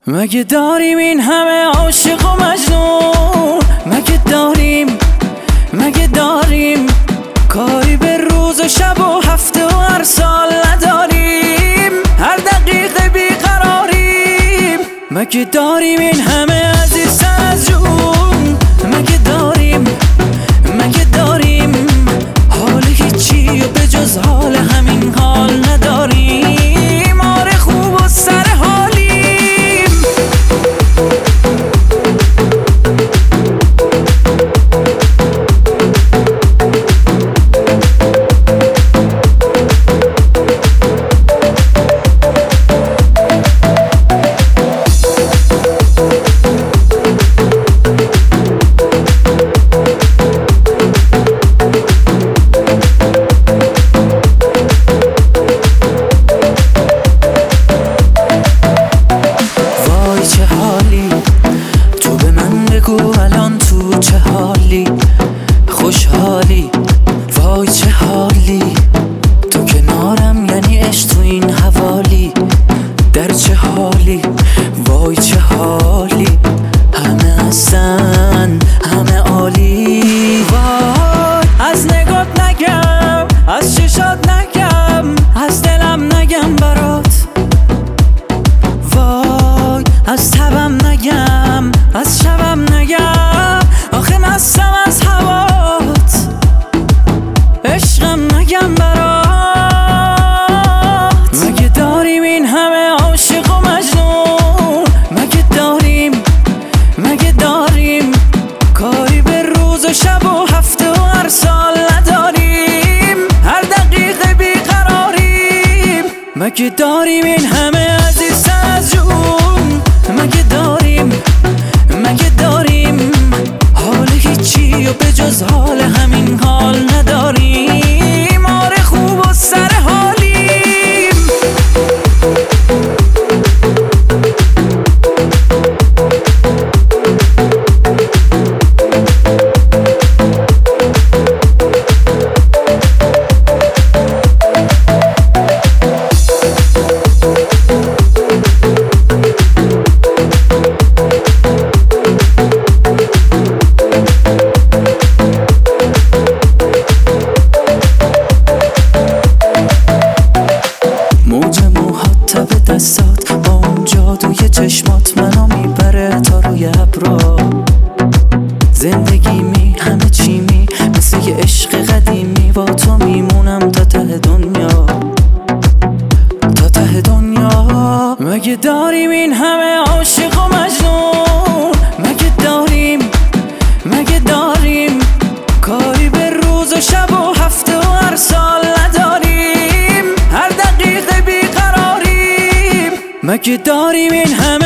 مگه داریم این همه عاشق و مجنون؟ مگه داریم کاری به روز و شب و هفته و هر سال نداریم؟ هر دقیقه بیقراریم. مگه داریم این همه عزیزتر از جون؟ مگه داریم حال هیچی و به جز حال همین حال نداریم؟ آره خوب و سر حالیم. الان تو چه حالی؟ خوشحالی؟ وای چه حالی؟ تو کنارم یعنی عشق تو این حوالی. در چه حالی؟ وای چه حالی؟ همه هستن همه عالی. وای از نگات نگم، از چشات نگم، از دلم نگم برات. وای از تبم نگم، از شبم نگم، آخه مستم از هوات. عشقم نگم برات. مگه داریم این همه عاشق و مجنون؟ مگه داریم کاری به روز و شب و هفته و هر سال نداریم؟ هر دقیقه بیقراریم. مگه داریم این همه عزیزتر از جون؟ مگه داریم حال هیچی و به جز حال همین حال نداریم؟ آره خوب و سر حالیم. دستات با اون جادوی چشمات منو میبره تا روی ابرا. زندگی می همه چی می مثل یه عشق قدیمی. با تو میمونم تا ته دنیا، تا ته دنیا. مگه داریم این همه عاشق و مجنون؟ مگه داریم کاری به روز و شب و هفته و هر سال نداریم؟ هر دقیقه بیقراریم. مگه داریم این همه